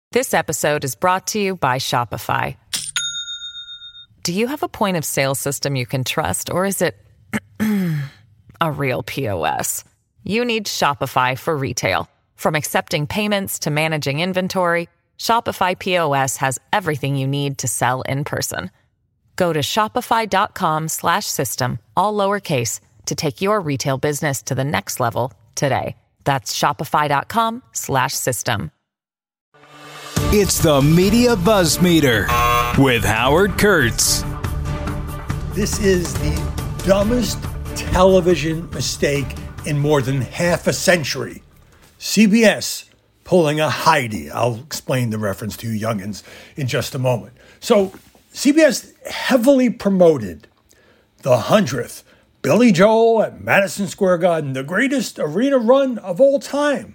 This episode is brought to you by Shopify. Do you have a point of sale system you can trust, or is it a real POS? You need Shopify for retail. From accepting payments to managing inventory, Shopify POS has everything you need to sell in person. Go to shopify.com/system, all lowercase, to take your retail business to the next level today. That's shopify.com/system. It's the Media Buzz Meter with Howard Kurtz. This is the dumbest television mistake in more than half a century. CBS pulling a Heidi. I'll explain the reference to you youngins in just a moment. So CBS heavily promoted the 100th Billy Joel at Madison Square Garden, the greatest arena run of all time.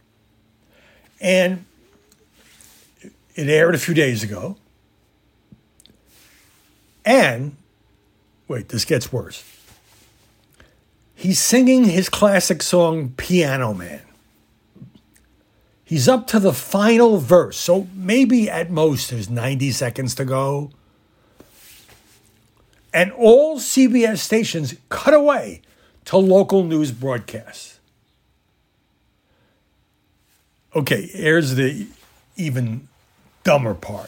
And it aired a few days ago. And, wait, this gets worse. He's singing his classic song, Piano Man. He's up to the final verse, so maybe at most there's 90 seconds to go. And all CBS stations cut away to local news broadcasts. Okay, here's the even dumber part.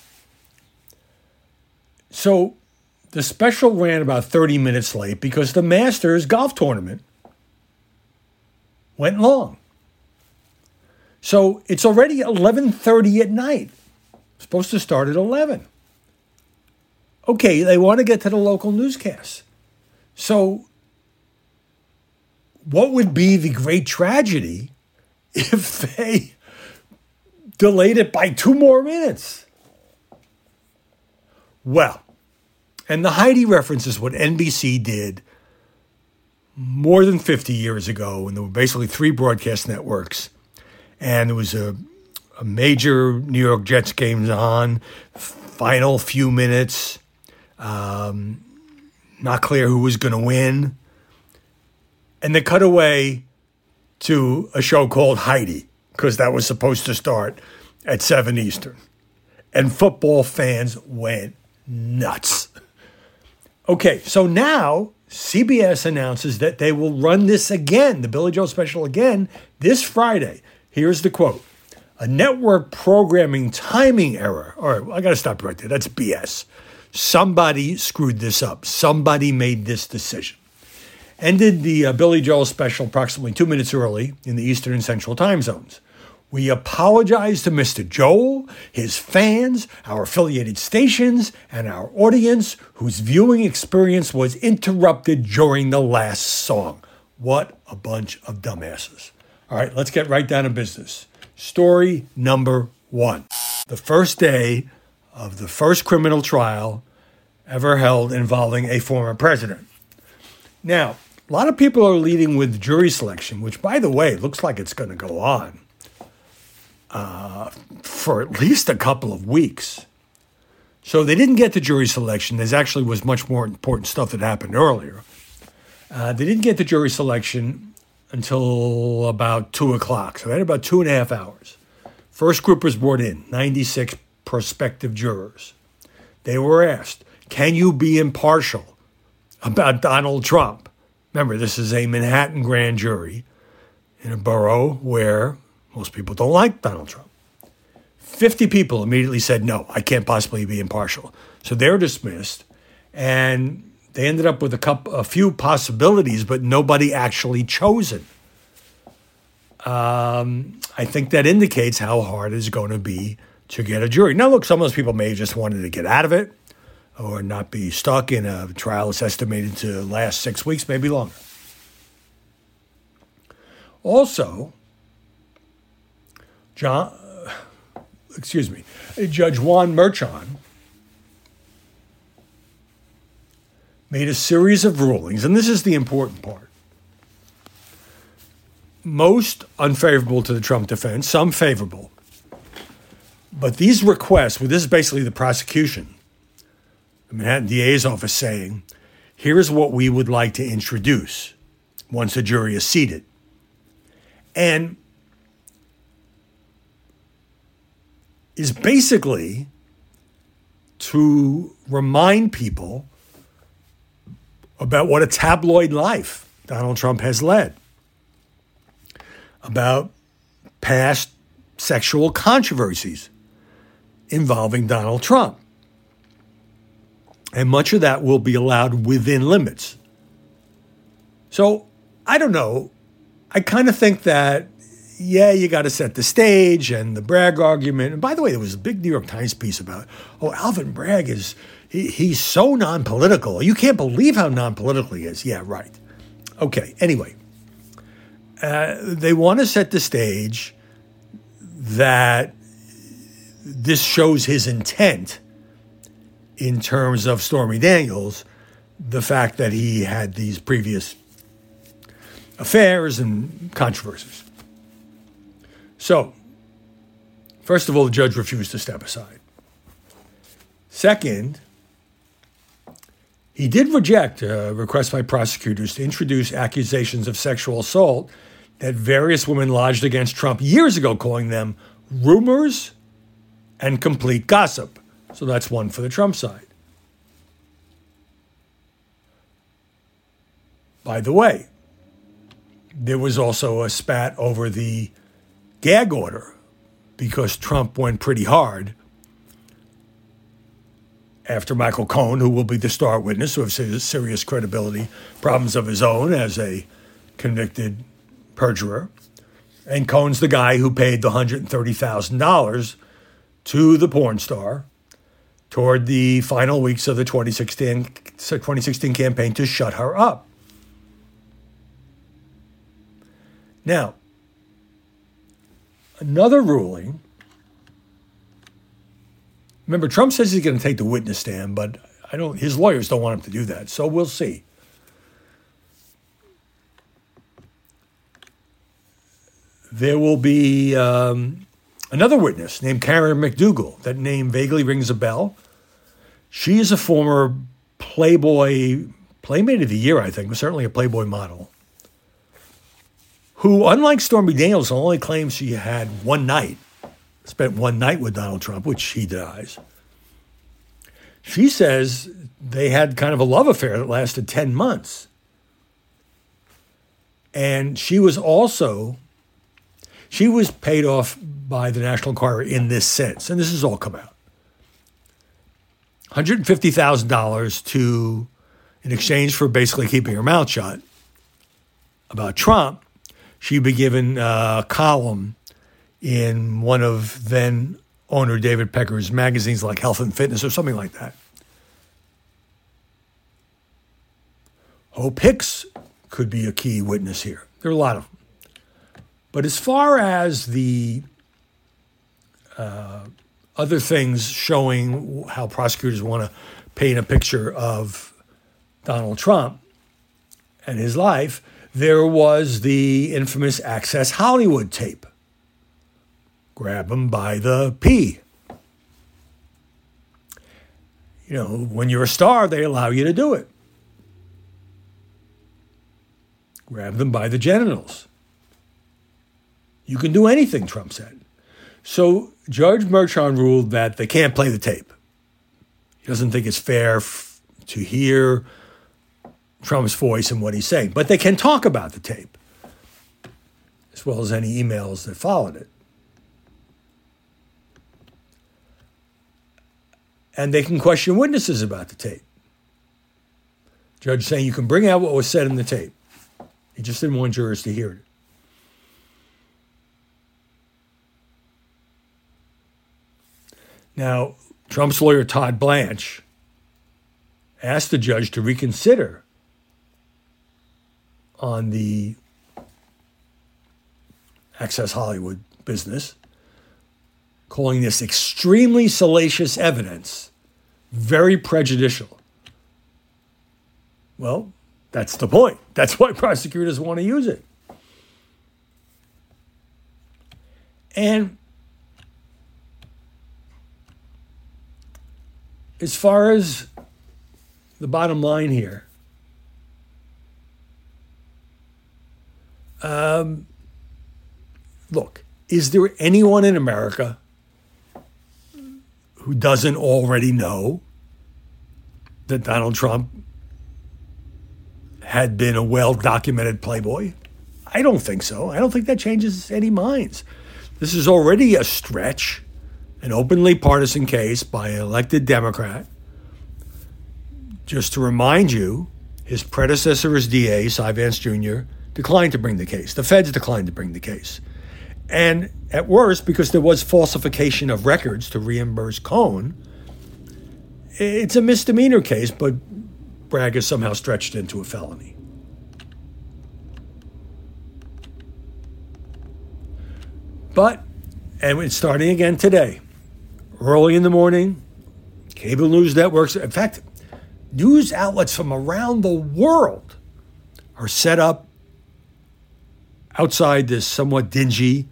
So the special ran about 30 minutes late because the Masters golf tournament went long. So it's already 11:30 at night. It's supposed to start at 11. Okay, they want to get to the local newscasts. So what would be the great tragedy if they delayed it by 2 more minutes? Well, and the Heidi reference is what NBC did more than 50 years ago when there were basically 3 broadcast networks. And there was a major New York Jets game on, final few minutes, not clear who was going to win. And they cut away to a show called Heidi, because that was supposed to start at 7 Eastern. And football fans went nuts. Okay, so now CBS announces that they will run this again, the Billy Joel special again, this Friday. Here's the quote. A network programming timing error. All right, I got to stop right there. That's BS. Somebody screwed this up. Somebody made this decision. Ended the Billy Joel special approximately 2 minutes early in the Eastern and Central time zones. We apologize to Mr. Joel, his fans, our affiliated stations, and our audience whose viewing experience was interrupted during the last song. What a bunch of dumbasses. All right, let's get right down to business. Story number 1. The first day of the first criminal trial ever held involving a former president. Now, a lot of people are leading with jury selection, which, by the way, looks like it's going to go on for at least a couple of weeks. So they didn't get to jury selection. There actually was much more important stuff that happened earlier. They didn't get to jury selection until about 2 o'clock. So they had about 2.5 hours. First group was brought in, 96 prospective jurors. They were asked, can you be impartial about Donald Trump? Remember, this is a Manhattan grand jury in a borough where most people don't like Donald Trump. 50 people immediately said, no, I can't possibly be impartial. So they're dismissed, and they ended up with a few possibilities, but nobody actually chosen. I think that indicates how hard it's going to be to get a jury. Now, look, some of those people may have just wanted to get out of it or not be stuck in a trial that's estimated to last 6 weeks, maybe longer. Also, Judge Juan Merchan made a series of rulings, and this is the important part. Most unfavorable to the Trump defense, some favorable. But these requests, well, this is basically the prosecution, the Manhattan DA's office saying, here's what we would like to introduce once a jury is seated. And is basically to remind people about what a tabloid life Donald Trump has led, about past sexual controversies involving Donald Trump. And much of that will be allowed within limits. So, I don't know. I kind of think that, yeah, you got to set the stage and the Bragg argument. And by the way, there was a big New York Times piece about, Alvin Bragg he's so non-political. You can't believe how non-political he is. Yeah, right. Okay, anyway. They want to set the stage that this shows his intent in terms of Stormy Daniels, the fact that he had these previous affairs and controversies. So, first of all, the judge refused to step aside. Second, he did reject a request by prosecutors to introduce accusations of sexual assault that various women lodged against Trump years ago, calling them rumors and complete gossip. So that's one for the Trump side. By the way, there was also a spat over the gag order because Trump went pretty hard after Michael Cohen, who will be the star witness, who has serious credibility problems of his own as a convicted perjurer. And Cohen's the guy who paid the $130,000 to the porn star toward the final weeks of the 2016 campaign to shut her up. Now, another ruling. Remember, Trump says he's going to take the witness stand, but his lawyers don't want him to do that. So we'll see. There will be another witness named Karen McDougal. That name vaguely rings a bell. She is a former Playboy, Playmate of the Year, I think, but certainly a Playboy model, who, unlike Stormy Daniels, only claims she had spent one night with Donald Trump, which he denies. She says they had kind of a love affair that lasted 10 months. And she was paid off by the National Enquirer in this sense, and this has all come out. $150,000 in exchange for basically keeping her mouth shut about Trump. She'd be given a column in one of then owner David Pecker's magazines like Health and Fitness or something like that. Hope Hicks could be a key witness here. There are a lot of them. But as far as the other things showing how prosecutors want to paint a picture of Donald Trump and his life, there was the infamous Access Hollywood tape. Grab him by the P. You know, when you're a star, they allow you to do it. Grab them by the genitals. You can do anything, Trump said. So Judge Merchan ruled that they can't play the tape. He doesn't think it's fair to hear Trump's voice and what he's saying. But they can talk about the tape, as well as any emails that followed it. And they can question witnesses about the tape. Judge saying you can bring out what was said in the tape. He just didn't want jurors to hear it. Now, Trump's lawyer, Todd Blanche, asked the judge to reconsider on the Access Hollywood business, calling this extremely salacious evidence, very prejudicial. Well, that's the point. That's why prosecutors want to use it. And as far as the bottom line here, look, is there anyone in America who doesn't already know that Donald Trump had been a well-documented playboy? I don't think so. I don't think that changes any minds. This is already a stretch, an openly partisan case by an elected Democrat. Just to remind you, his predecessor as DA, Cy Vance Jr., declined to bring the case. The feds declined to bring the case. And at worst, because there was falsification of records to reimburse Cohn, it's a misdemeanor case, but Bragg is somehow stretched into a felony. But, and it's starting again today, early in the morning, cable news networks, in fact, news outlets from around the world are set up outside this somewhat dingy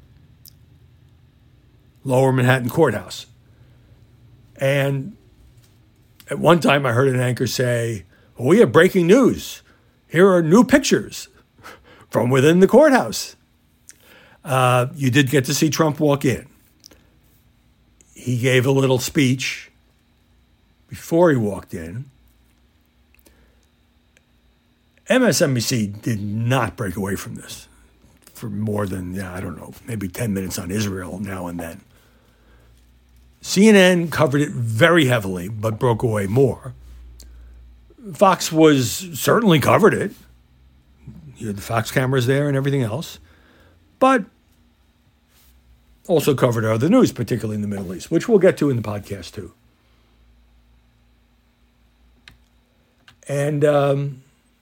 Lower Manhattan courthouse. And at one time I heard an anchor say, well, we have breaking news. Here are new pictures from within the courthouse. You did get to see Trump walk in. He gave a little speech before he walked in. MSNBC did not break away from this for more than, I don't know, maybe 10 minutes on Israel now and then. CNN covered it very heavily, but broke away more. Fox certainly covered it. You had the Fox cameras there and everything else. But also covered other news, particularly in the Middle East, which we'll get to in the podcast too. And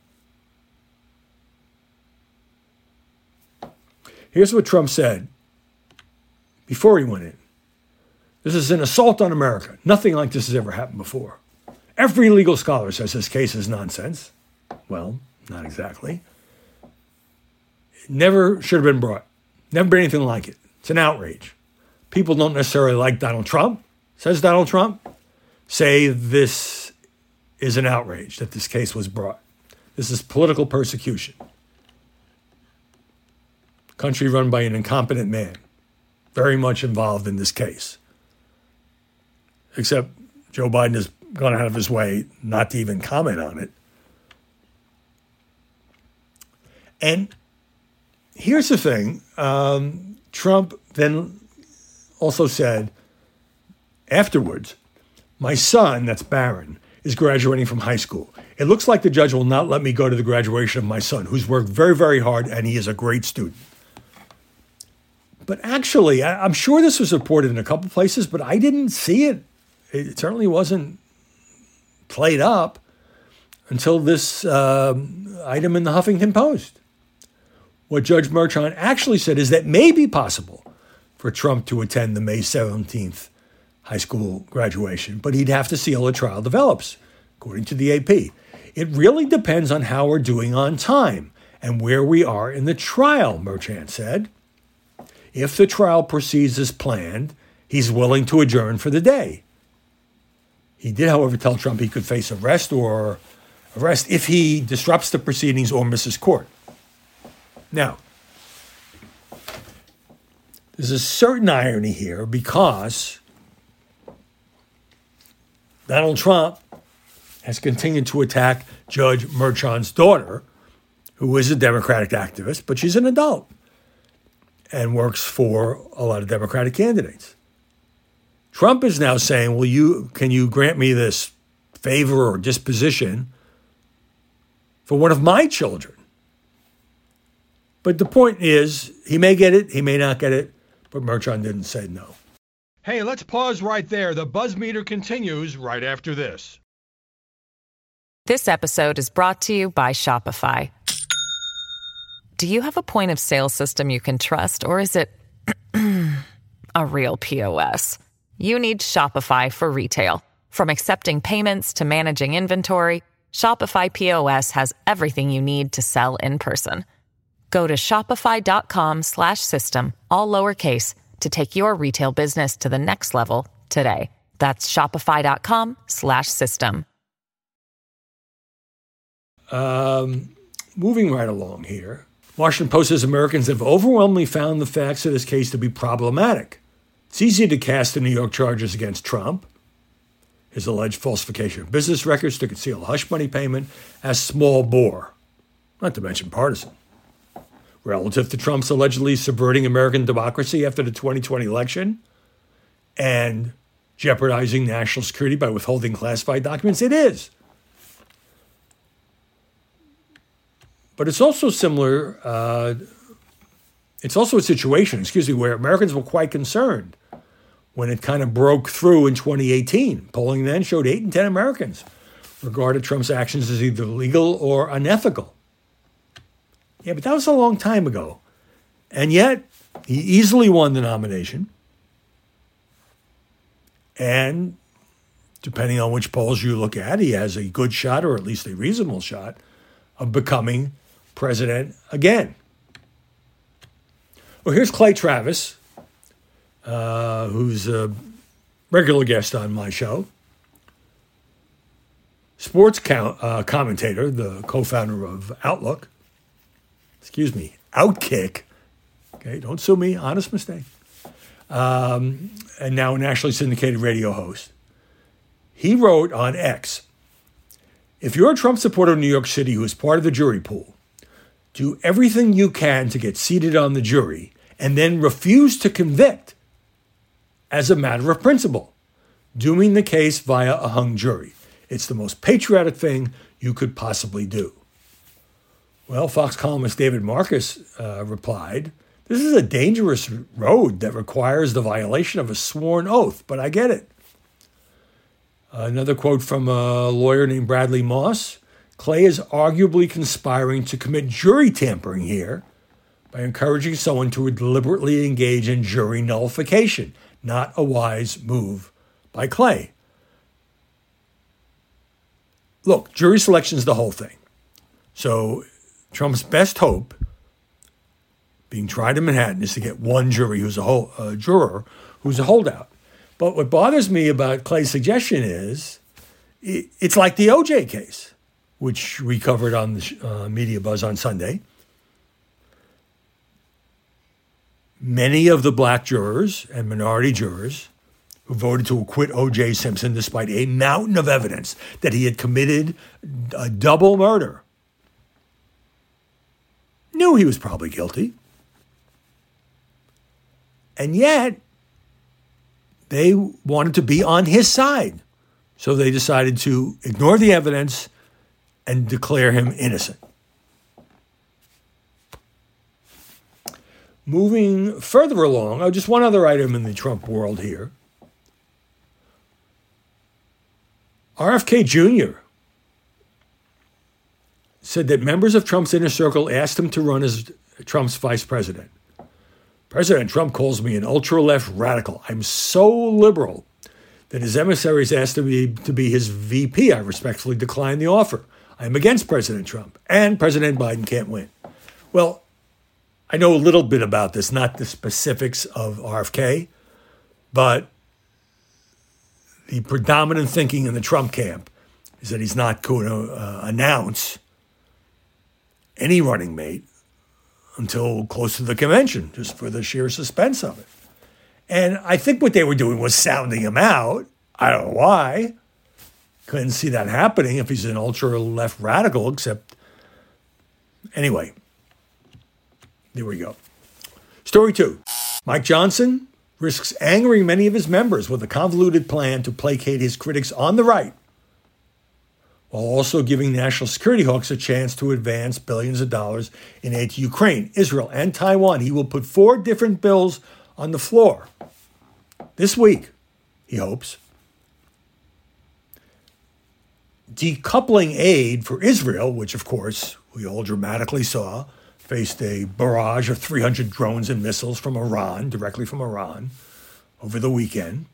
here's what Trump said before he went in. This is an assault on America. Nothing like this has ever happened before. Every legal scholar says this case is nonsense. Well, not exactly. It never should have been brought. Never been anything like it. It's an outrage. People don't necessarily like Donald Trump, says Donald Trump, say this is an outrage that this case was brought. This is political persecution. Country run by an incompetent man, very much involved in this case. Except Joe Biden has gone out of his way not to even comment on it. And here's the thing. Trump then also said afterwards, my son, that's Barron, is graduating from high school. It looks like the judge will not let me go to the graduation of my son, who's worked very, very hard, and he is a great student. But actually, I'm sure this was reported in a couple places, but I didn't see it. It certainly wasn't played up until this item in the Huffington Post. What Judge Merchan actually said is that it may be possible for Trump to attend the May 17th high school graduation, but he'd have to see how the trial develops, according to the AP. It really depends on how we're doing on time and where we are in the trial, Merchan said. If the trial proceeds as planned, he's willing to adjourn for the day. He did, however, tell Trump he could face arrest if he disrupts the proceedings or misses court. Now, there's a certain irony here because Donald Trump has continued to attack Judge Merchan's daughter, who is a Democratic activist, but she's an adult and works for a lot of Democratic candidates. Trump is now saying, well, can you grant me this favor or disposition for one of my children? But the point is, he may get it, he may not get it, but Merchan didn't say no. Hey, let's pause right there. The Buzz Meter continues right after this. This episode is brought to you by Shopify. Do you have a point of sale system you can trust, or is it a real POS? You need Shopify for retail. From accepting payments to managing inventory, Shopify POS has everything you need to sell in person. Go to shopify.com/system, all lowercase, to take your retail business to the next level today. That's shopify.com/system. Moving right along here. Washington Post says Americans have overwhelmingly found the facts of this case to be problematic. It's easy to cast the New York charges against Trump, his alleged falsification of business records to conceal a hush money payment, as small bore, not to mention partisan. Relative to Trump's allegedly subverting American democracy after the 2020 election and jeopardizing national security by withholding classified documents, it is. But it's also similar, it's also a situation, where Americans were quite concerned when it kind of broke through in 2018. Polling then showed 8 in 10 Americans regarded Trump's actions as either illegal or unethical. Yeah, but that was a long time ago. And yet, he easily won the nomination. And depending on which polls you look at, he has a good shot, or at least a reasonable shot, of becoming president again. Well, here's Clay Travis, who's a regular guest on my show. Sports commentator, the co-founder of Outkick. Okay, don't sue me, honest mistake. And now a nationally syndicated radio host. He wrote on X, if you're a Trump supporter in New York City who is part of the jury pool, do everything you can to get seated on the jury and then refuse to convict as a matter of principle, dooming the case via a hung jury. It's the most patriotic thing you could possibly do. Well, Fox columnist David Marcus replied, this is a dangerous road that requires the violation of a sworn oath, but I get it. Another quote from a lawyer named Bradley Moss, Clay is arguably conspiring to commit jury tampering here by encouraging someone to deliberately engage in jury nullification. Not a wise move by Clay. Look, jury selection is the whole thing. So Trump's best hope, being tried in Manhattan, is to get one jury who's a juror who's a holdout. But what bothers me about Clay's suggestion is it's like the OJ case, which we covered on the Media Buzz on Sunday. Many of the black jurors and minority jurors who voted to acquit O.J. Simpson despite a mountain of evidence that he had committed a double murder knew he was probably guilty. And yet, they wanted to be on his side. So they decided to ignore the evidence and declare him innocent. Moving further along, just one other item in the Trump world here. RFK Jr. said that members of Trump's inner circle asked him to run as Trump's vice president. President Trump calls me an ultra-left radical. I'm so liberal that his emissaries asked me to be his VP. I respectfully declined the offer. I'm against President Trump, and President Biden can't win. Well, I know a little bit about this, not the specifics of RFK, but the predominant thinking in the Trump camp is that he's not going to announce any running mate until close to the convention, just for the sheer suspense of it. And I think what they were doing was sounding him out. I don't know why. Couldn't see that happening if he's an ultra-left radical, except... Anyway, there we go. Story 2. Mike Johnson risks angering many of his members with a convoluted plan to placate his critics on the right, while also giving national security hawks a chance to advance billions of dollars in aid to Ukraine, Israel, and Taiwan. He will put 4 different bills on the floor this week, he hopes. Decoupling aid for Israel, which, of course, we all dramatically saw, faced a barrage of 300 drones and missiles from Iran, directly from Iran, over the weekend.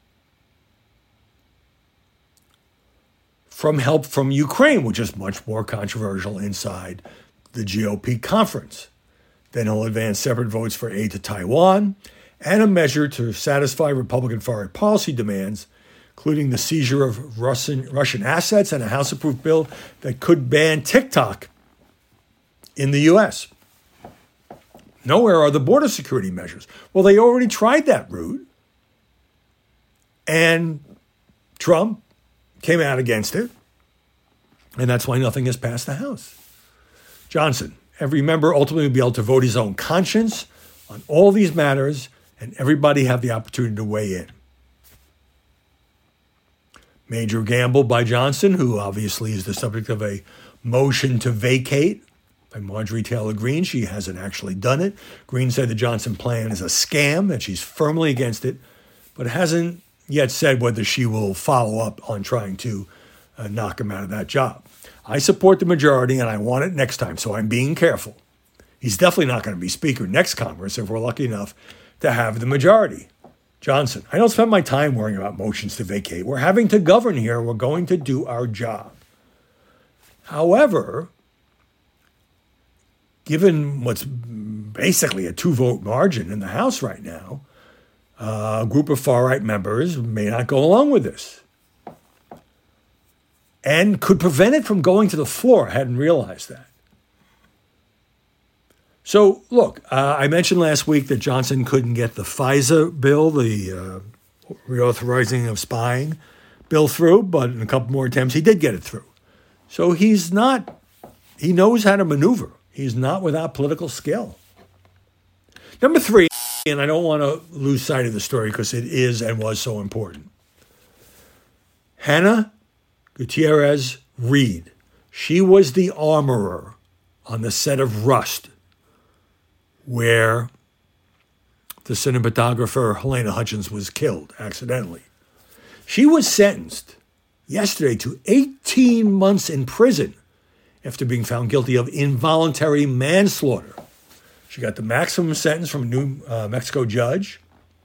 From help from Ukraine, which is much more controversial inside the GOP conference. Then he'll advance separate votes for aid to Taiwan and a measure to satisfy Republican foreign policy demands, including the seizure of Russian assets and a House-approved bill that could ban TikTok in the U.S. Nowhere are the border security measures. Well, they already tried that route And Trump came out against it. And that's why nothing has passed the House. Johnson, every member ultimately will be able to vote his own conscience on all these matters, and everybody have the opportunity to weigh in. Major gamble by Johnson, who obviously is the subject of a motion to vacate by Marjorie Taylor Greene. She hasn't actually done it. Greene said the Johnson plan is a scam, that she's firmly against it, but hasn't yet said whether she will follow up on trying to knock him out of that job. I support the majority, and I want it next time, so I'm being careful. He's definitely not going to be Speaker next Congress if we're lucky enough to have the majority. Johnson, I don't spend my time worrying about motions to vacate. We're having to govern here. We're going to do our job. However, given what's basically a 2-vote margin in the House right now, a group of far-right members may not go along with this and could prevent it from going to the floor. I hadn't realized that. So, look, I mentioned last week that Johnson couldn't get the FISA bill, the reauthorizing of spying bill through, but in a couple more attempts, he did get it through. So he knows how to maneuver. He's not without political skill. Number 3, and I don't want to lose sight of the story because it is and was so important. Hannah Gutierrez Reed. She was the armorer on the set of Rust, where the cinematographer Helena Hutchins was killed accidentally. She was sentenced yesterday to 18 months in prison after being found guilty of involuntary manslaughter. She got the maximum sentence from a New Mexico judge.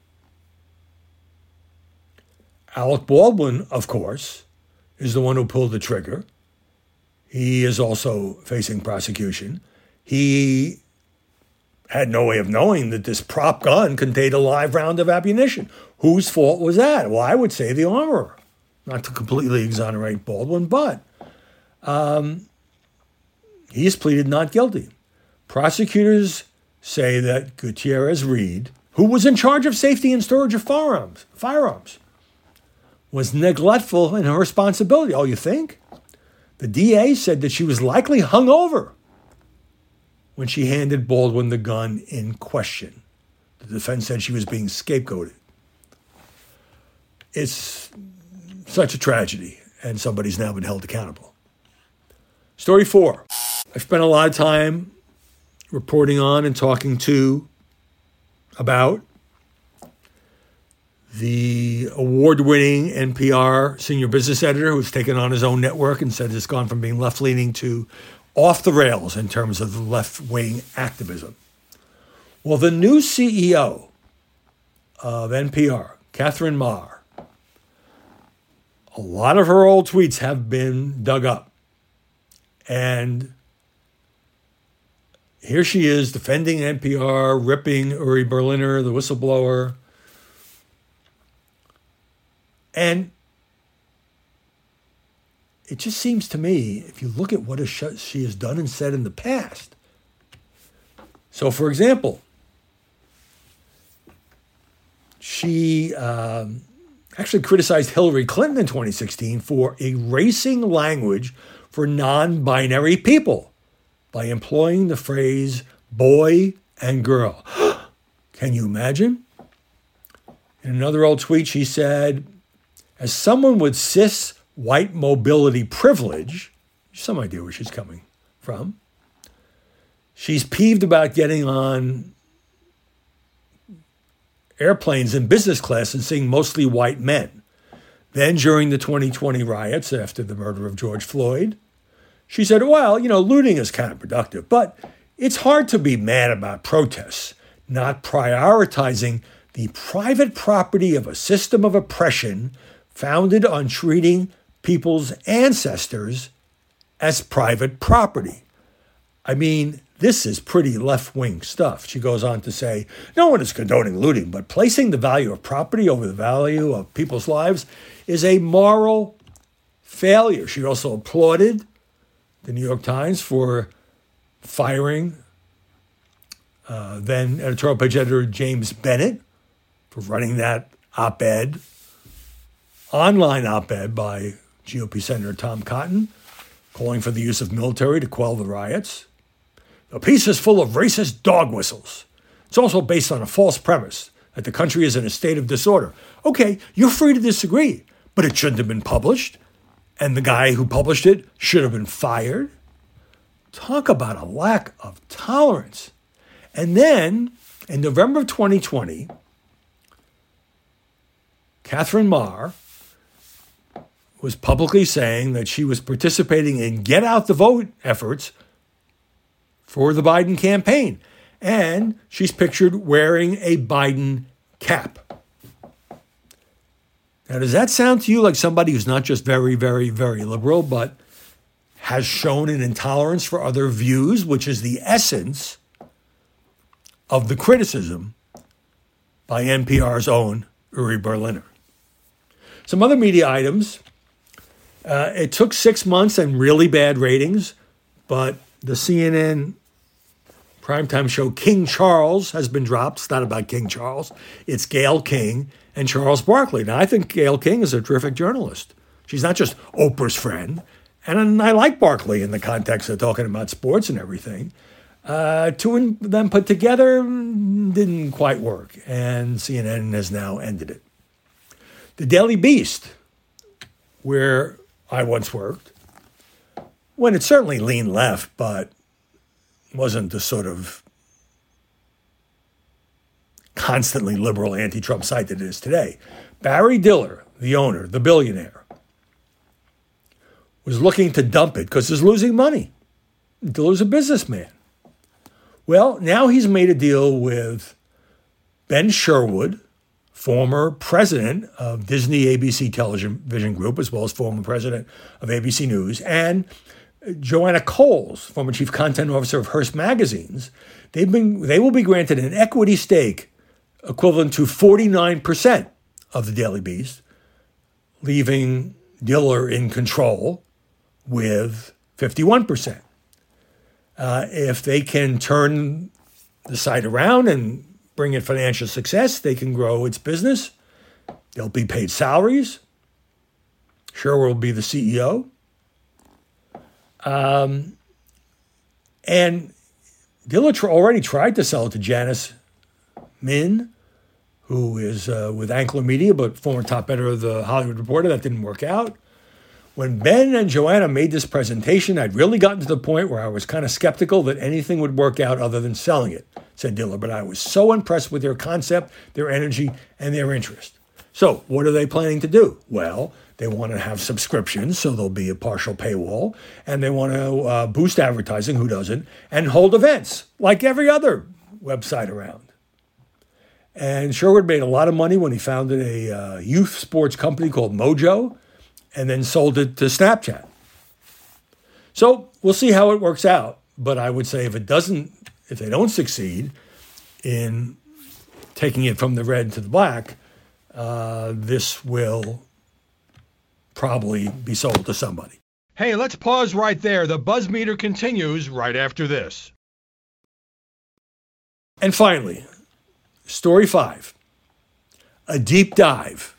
Alec Baldwin, of course, is the one who pulled the trigger. He is also facing prosecution. He had no way of knowing that this prop gun contained a live round of ammunition. Whose fault was that? Well, I would say the armorer. Not to completely exonerate Baldwin, but he's pleaded not guilty. Prosecutors say that Gutierrez Reed, who was in charge of safety and storage of firearms, was neglectful in her responsibility. Oh, you think? The DA said that she was likely hungover when she handed Baldwin the gun in question. The defense said she was being scapegoated. It's such a tragedy, and somebody's now been held accountable. Story 4. I've spent a lot of time reporting on and talking about the award-winning NPR senior business editor who's taken on his own network and said it's gone from being left-leaning to off the rails in terms of the left-wing activism. Well, the new CEO of NPR, Catherine Maher, a lot of her old tweets have been dug up. And here she is defending NPR, ripping Uri Berliner, the whistleblower. And it just seems to me, if you look at what she has done and said in the past. So, for example, she actually criticized Hillary Clinton in 2016 for erasing language for non-binary people by employing the phrase boy and girl. Can you imagine? In another old tweet, she said, as someone with cis white mobility privilege, some idea where she's coming from, she's peeved about getting on airplanes in business class and seeing mostly white men. Then during the 2020 riots after the murder of George Floyd, she said, well, looting is counterproductive, but it's hard to be mad about protests, not prioritizing the private property of a system of oppression founded on treating people's ancestors as private property. I mean, this is pretty left-wing stuff. She goes on to say, no one is condoning looting, but placing the value of property over the value of people's lives is a moral failure. She also applauded the New York Times for firing then editorial page editor James Bennett for running that op-ed online op-ed by GOP Senator Tom Cotton calling for the use of military to quell the riots. The piece is full of racist dog whistles. It's also based on a false premise that the country is in a state of disorder. Okay, you're free to disagree, but it shouldn't have been published, and the guy who published it should have been fired. Talk about a lack of tolerance. And then, in November of 2020, Catherine Maher was publicly saying that she was participating in get out the vote efforts for the Biden campaign. And she's pictured wearing a Biden cap. Now, does that sound to you like somebody who's not just very, very, very liberal, but has shown an intolerance for other views, which is the essence of the criticism by NPR's own Uri Berliner? Some other media items. It took 6 months and really bad ratings, but the CNN primetime show King Charles has been dropped. It's not about King Charles. It's Gayle King and Charles Barkley. Now, I think Gayle King is a terrific journalist. She's not just Oprah's friend. And I like Barkley in the context of talking about sports and everything. Two of them put together didn't quite work, and CNN has now ended it. The Daily Beast, where I once worked, when it certainly leaned left, but wasn't the sort of constantly liberal anti-Trump site that it is today. Barry Diller, the owner, the billionaire, was looking to dump it because it's losing money. Diller's a businessman. Well, now he's made a deal with Ben Sherwood, former president of Disney ABC Television Group, as well as former president of ABC News, and Joanna Coles, former chief content officer of Hearst Magazines. They will be granted an equity stake equivalent to 49% of the Daily Beast, leaving Diller in control with 51%. If they can turn the site around and bring it financial success, they can grow its business. They'll be paid salaries. Sherwood will be the CEO. And Diller already tried to sell it to Janice Min, who is with Ankler Media, but former top editor of the Hollywood Reporter. That didn't work out. When Ben and Joanna made this presentation, I'd really gotten to the point where I was kind of skeptical that anything would work out other than selling it, said Diller. But I was so impressed with their concept, their energy, and their interest. So what are they planning to do? Well, they want to have subscriptions, so there'll be a partial paywall, and they want to boost advertising, who doesn't, and hold events like every other website around. And Sherwood made a lot of money when he founded a youth sports company called Mojo, and then sold it to Snapchat. So we'll see how it works out. But I would say if they don't succeed in taking it from the red to the black, this will probably be sold to somebody. Hey, let's pause right there. The Buzz Meter continues right after this. And finally, story 5, a deep dive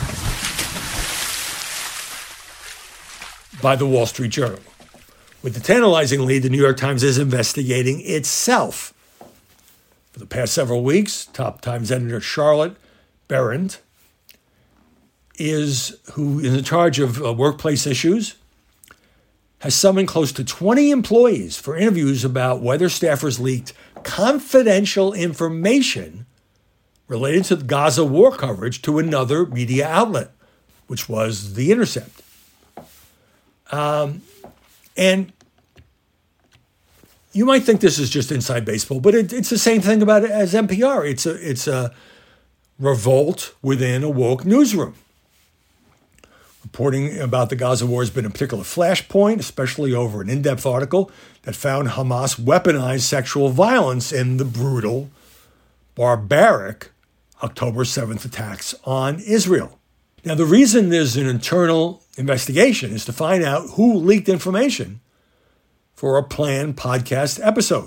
by the Wall Street Journal. With the tantalizing lead, the New York Times is investigating itself. For the past several weeks, top Times editor Charlotte Berendt, who is in charge of workplace issues, has summoned close to 20 employees for interviews about whether staffers leaked confidential information related to the Gaza war coverage to another media outlet, which was The Intercept. And you might think this is just inside baseball, but it's the same thing about it as NPR. It's a revolt within a woke newsroom. Reporting about the Gaza war has been a particular flashpoint, especially over an in-depth article that found Hamas weaponized sexual violence in the brutal, barbaric October 7th attacks on Israel. Now, the reason there's an internal investigation is to find out who leaked information for a planned podcast episode.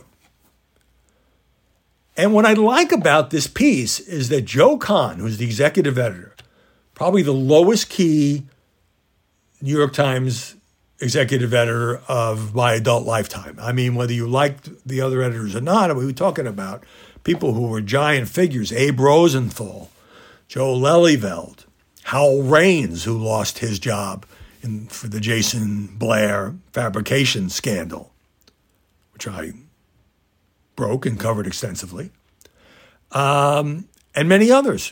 And what I like about this piece is that Joe Kahn, who's the executive editor, probably the lowest key New York Times executive editor of my adult lifetime. I mean, whether you liked the other editors or not, we were talking about people who were giant figures: Abe Rosenthal, Joe Lelyveld, Howell Raines, who lost his job for the Jason Blair fabrication scandal, which I broke and covered extensively, and many others.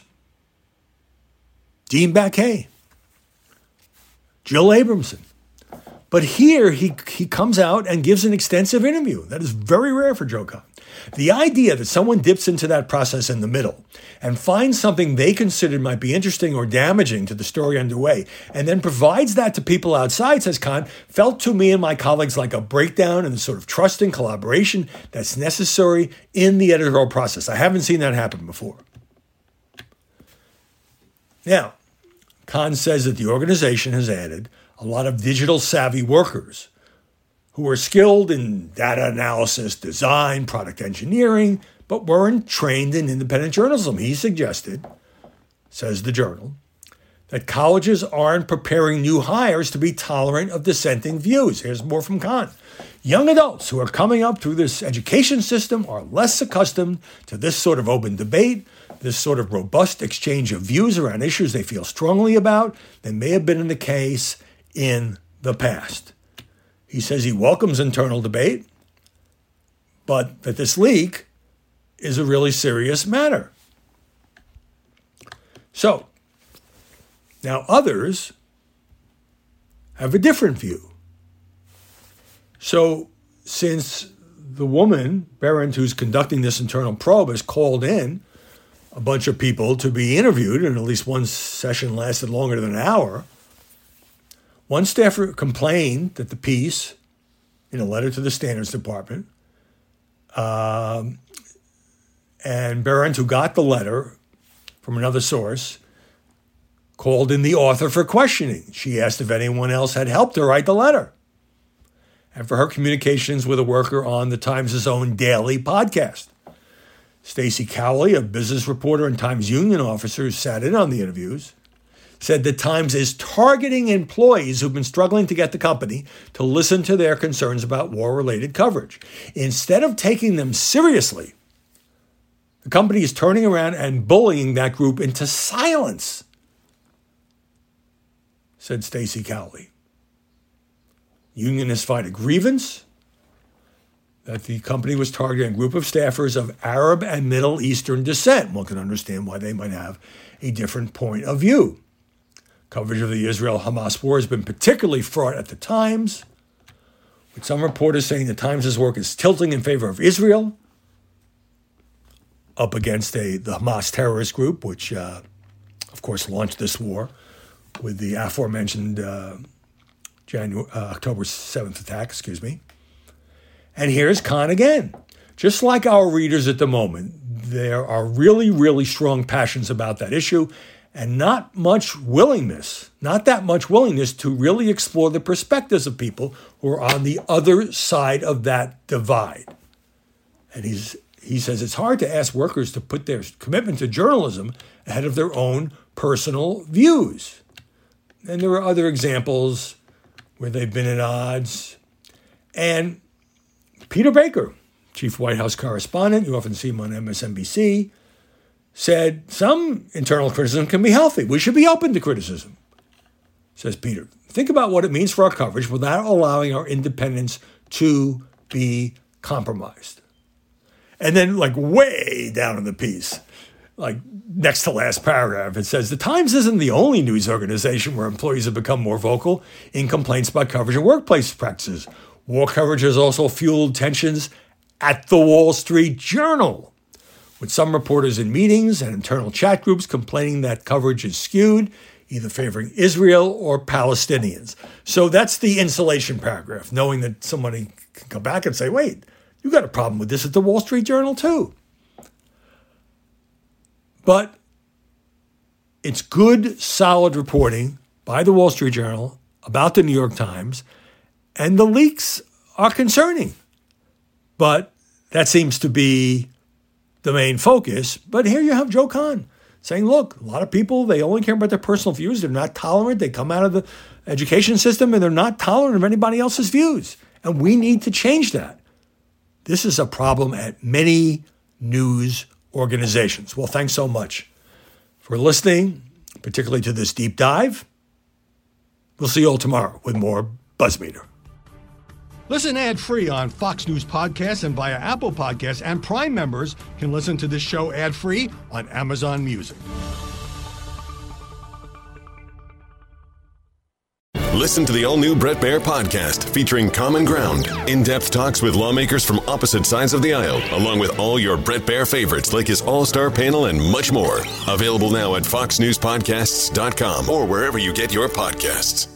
Dean Baquet, Jill Abramson. But here he comes out and gives an extensive interview. That is very rare for Joe Kahn. The idea that someone dips into that process in the middle and finds something they considered might be interesting or damaging to the story underway, and then provides that to people outside, says Kahn, felt to me and my colleagues like a breakdown in the sort of trust and collaboration that's necessary in the editorial process. I haven't seen that happen before. Now, Kahn says that the organization has added a lot of digital savvy workers who are skilled in data analysis, design, product engineering, but weren't trained in independent journalism. He suggested, says the Journal, that colleges aren't preparing new hires to be tolerant of dissenting views. Here's more from Kahn. Young adults who are coming up through this education system are less accustomed to this sort of open debate, this sort of robust exchange of views around issues they feel strongly about than may have been in the case in the past. He says he welcomes internal debate, but that this leak is a really serious matter. So, now others have a different view. So, since the woman, Berendt, who's conducting this internal probe, has called in a bunch of people to be interviewed, and at least one session lasted longer than an hour, one staffer complained that the piece, in a letter to the Standards Department, and Berendt, who got the letter from another source, called in the author for questioning. She asked if anyone else had helped her write the letter, and for her communications with a worker on the Times' own daily podcast. Stacey Cowley, a business reporter and Times Union officer who sat in on the interviews, said the Times is targeting employees who've been struggling to get the company to listen to their concerns about war-related coverage. Instead of taking them seriously, the company is turning around and bullying that group into silence, said Stacey Cowley. Unionists filed a grievance that the company was targeting a group of staffers of Arab and Middle Eastern descent. One can understand why they might have a different point of view. Coverage of the Israel-Hamas war has been particularly fraught at the Times, with some reporters saying the Times' work is tilting in favor of Israel, up against the Hamas terrorist group, which, of course, launched this war with the aforementioned October 7th attack, And here's Kahn again. Just like our readers at the moment, there are really, really strong passions about that issue, and not that much willingness to really explore the perspectives of people who are on the other side of that divide. And he says it's hard to ask workers to put their commitment to journalism ahead of their own personal views. And there are other examples where they've been at odds. And Peter Baker, chief White House correspondent, you often see him on MSNBC, said some internal criticism can be healthy. We should be open to criticism, says Peter. Think about what it means for our coverage without allowing our independence to be compromised. And then, way down in the piece, next to last paragraph, it says, the Times isn't the only news organization where employees have become more vocal in complaints about coverage of workplace practices. War coverage has also fueled tensions at the Wall Street Journal, with some reporters in meetings and internal chat groups complaining that coverage is skewed, either favoring Israel or Palestinians. So that's the insulation paragraph, knowing that somebody can come back and say, wait, you got a problem with this at the Wall Street Journal too. But it's good, solid reporting by the Wall Street Journal about the New York Times, and the leaks are concerning. But that seems to be the main focus. But here you have Joe Kahn saying, look, a lot of people, they only care about their personal views. They're not tolerant. They come out of the education system and they're not tolerant of anybody else's views. And we need to change that. This is a problem at many news organizations. Well, thanks so much for listening, particularly to this deep dive. We'll see you all tomorrow with more BuzzMeter. Listen ad-free on Fox News Podcasts and via Apple Podcasts, and Prime members can listen to this show ad-free on Amazon Music. Listen to the all-new Bret Baier podcast featuring Common Ground, in-depth talks with lawmakers from opposite sides of the aisle, along with all your Bret Baier favorites like his all-star panel and much more. Available now at foxnewspodcasts.com or wherever you get your podcasts.